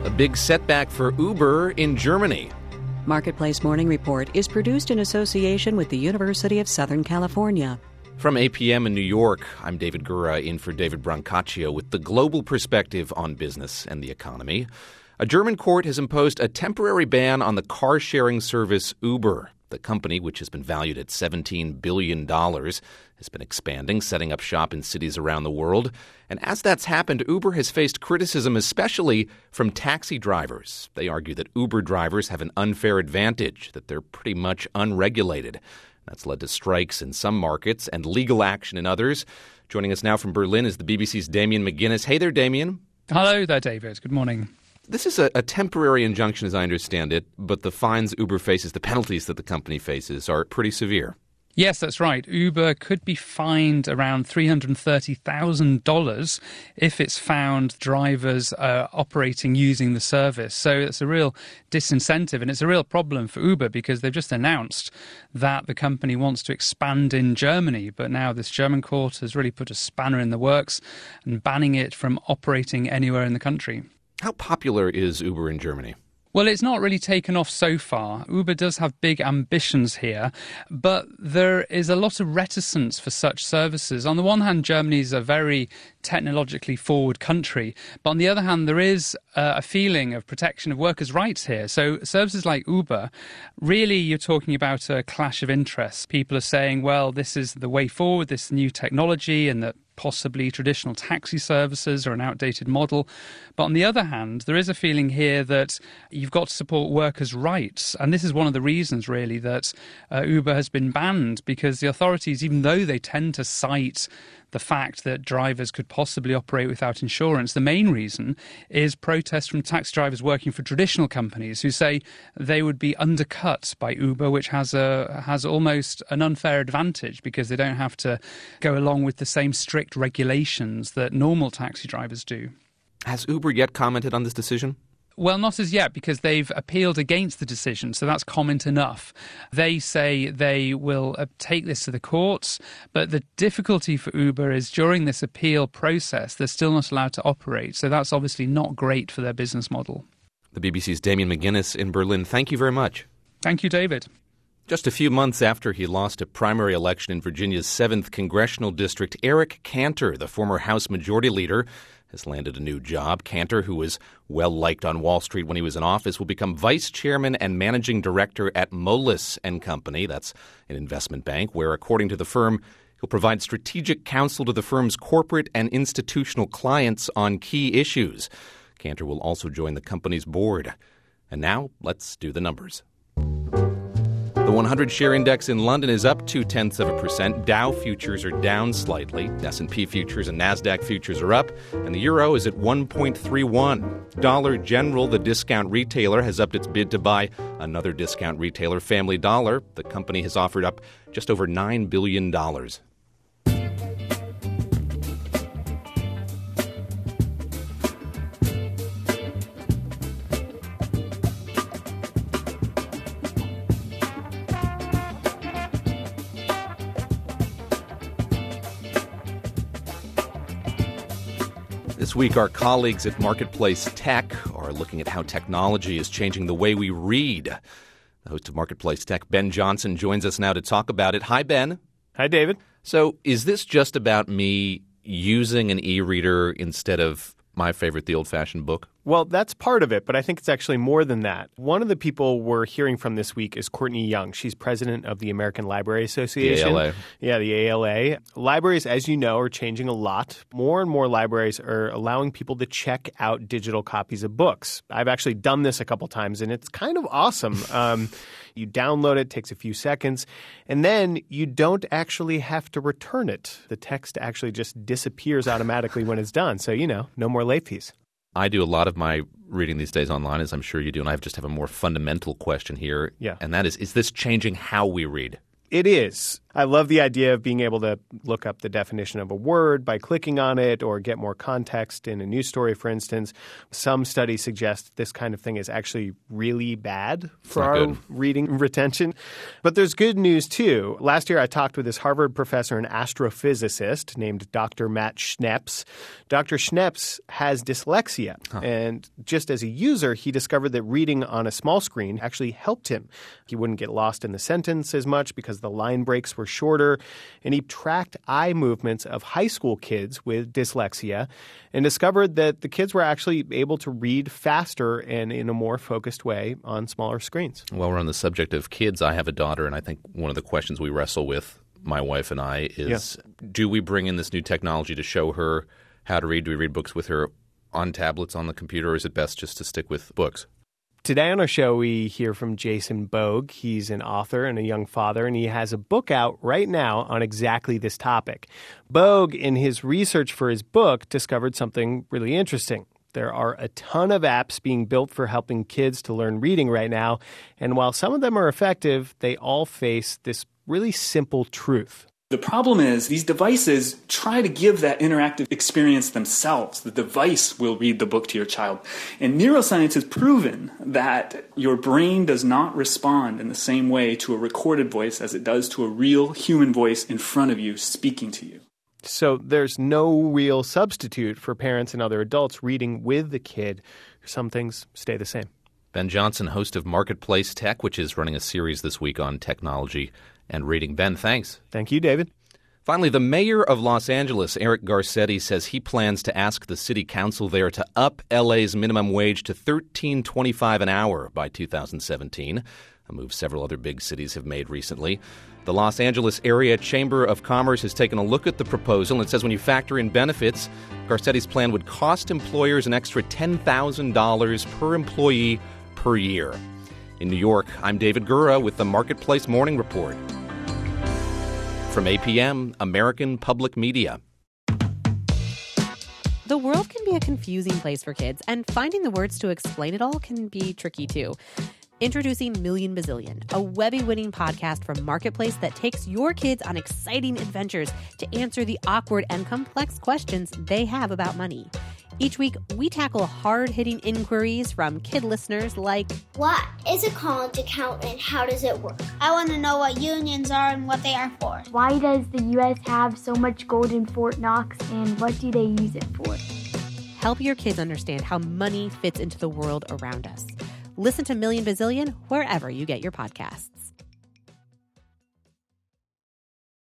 A big setback for Uber in Germany. Marketplace Morning Report is produced in association with the University of Southern California. From APM in New York, I'm David Gura in for David Brancaccio with the global perspective on business and the economy. A German court has imposed a temporary ban on the car-sharing service Uber. The company, which has been valued at $17 billion, has been expanding, setting up shop in cities around the world. And as that's happened, Uber has faced criticism, especially from taxi drivers. They argue that Uber drivers have an unfair advantage, that they're pretty much unregulated. That's led to strikes in some markets and legal action in others. Joining us now from Berlin is the BBC's Damien McGuinness. Hey there, Damien. Hello there, David. Good morning. This is a temporary injunction, as I understand it, but the fines Uber faces, the penalties that the company faces, are pretty severe. Yes, that's right. Uber could be fined around $330,000 if it's found drivers operating using the service. So it's a real disincentive, and it's a real problem for Uber because they've just announced that the company wants to expand in Germany. But now this German court has really put a spanner in the works and banning it from operating anywhere in the country. How popular is Uber in Germany? Well, it's not really taken off so far. Uber does have big ambitions here, but there is a lot of reticence for such services. On the one hand, Germany is a very technologically forward country, but on the other hand, there is a feeling of protection of workers' rights here. So services like Uber, really you're talking about a clash of interests. People are saying, well, this is the way forward, this new technology, and that possibly traditional taxi services are an outdated model. But on the other hand, there is a feeling here that you've got to support workers' rights. And this is one of the reasons, really, that Uber has been banned, because the authorities, even though they tend to cite the fact that drivers could possibly operate without insurance, the main reason is protests from taxi drivers working for traditional companies who say they would be undercut by Uber, which has almost an unfair advantage because they don't have to go along with the same strict regulations that normal taxi drivers do. Has Uber yet commented on this decision? Well, not as yet, because they've appealed against the decision, so that's comment enough. They say they will take this to the courts, but the difficulty for Uber is during this appeal process, they're still not allowed to operate, so that's obviously not great for their business model. The BBC's Damien McGuinness in Berlin. Thank you very much. Thank you, David. Just a few months after he lost a primary election in Virginia's 7th congressional district, Eric Cantor, the former House Majority Leader, has landed a new job. Cantor, who was well-liked on Wall Street when he was in office, will become vice chairman and managing director at Moelis & Company. That's an investment bank where, according to the firm, he'll provide strategic counsel to the firm's corporate and institutional clients on key issues. Cantor will also join the company's board. And now, let's do the numbers. The 100-share index in London is up 0.2%. Dow futures are down slightly. S&P futures and Nasdaq futures are up, and the euro is at 1.31. Dollar General, the discount retailer, has upped its bid to buy another discount retailer, Family Dollar. The company has offered up just over $9 billion. This week, our colleagues at Marketplace Tech are looking at how technology is changing the way we read. The host of Marketplace Tech, Ben Johnson, joins us now to talk about it. Hi, Ben. Hi, David. So is this just about me using an e-reader instead of my favorite, the old-fashioned book? Well, that's part of it, but I think it's actually more than that. One of the people we're hearing from this week is Courtney Young. She's president of the American Library Association. The ALA. Yeah, the ALA. Libraries, as you know, are changing a lot. More and more libraries are allowing people to check out digital copies of books. I've actually done this a couple times, and it's kind of awesome. You download it, takes a few seconds, and then you don't actually have to return it. The text actually just disappears automatically when it's done. So, no more late fees. I do a lot of my reading these days online, as I'm sure you do, and I just have a more fundamental question here. Yeah. And that is this changing how we read? It is. I love the idea of being able to look up the definition of a word by clicking on it or get more context in a news story, for instance. Some studies suggest this kind of thing is actually really bad for our reading retention. But there's good news, too. Last year, I talked with this Harvard professor and astrophysicist named Dr. Matt Schneps. Dr. Schneps has dyslexia. And just as a user, he discovered that reading on a small screen actually helped him. He wouldn't get lost in the sentence as much because the line breaks were shorter, and he tracked eye movements of high school kids with dyslexia and discovered that the kids were actually able to read faster and in a more focused way on smaller screens. While we're on the subject of kids, I have a daughter, and I think one of the questions we wrestle with, my wife and I, is do we bring in this new technology to show her how to read? Do we read books with her on tablets, on the computer, or is it best just to stick with books? Today on our show, we hear from Jason Bogue. He's an author and a young father, and he has a book out right now on exactly this topic. Bogue, in his research for his book, discovered something really interesting. There are a ton of apps being built for helping kids to learn reading right now, and while some of them are effective, they all face this really simple truth. The problem is these devices try to give that interactive experience themselves. The device will read the book to your child. And neuroscience has proven that your brain does not respond in the same way to a recorded voice as it does to a real human voice in front of you speaking to you. So there's no real substitute for parents and other adults reading with the kid. Some things stay the same. Ben Johnson, host of Marketplace Tech, which is running a series this week on technology and reading. Ben, thanks. Thank you, David. Finally, the mayor of Los Angeles, Eric Garcetti, says he plans to ask the city council there to up LA's minimum wage to $13.25 an hour by 2017, a move several other big cities have made recently. The Los Angeles Area Chamber of Commerce has taken a look at the proposal and says when you factor in benefits, Garcetti's plan would cost employers an extra $10,000 per employee per year. In New York, I'm David Gura with the Marketplace Morning Report. From APM, American Public Media. The world can be a confusing place for kids, and finding the words to explain it all can be tricky too. Introducing Million Bazillion, a Webby-winning podcast from Marketplace that takes your kids on exciting adventures to answer the awkward and complex questions they have about money. Each week, we tackle hard-hitting inquiries from kid listeners like, what is a college account and how does it work? I want to know what unions are and what they are for. Why does the U.S. have so much gold in Fort Knox and what do they use it for? Help your kids understand how money fits into the world around us. Listen to Million Bazillion wherever you get your podcasts.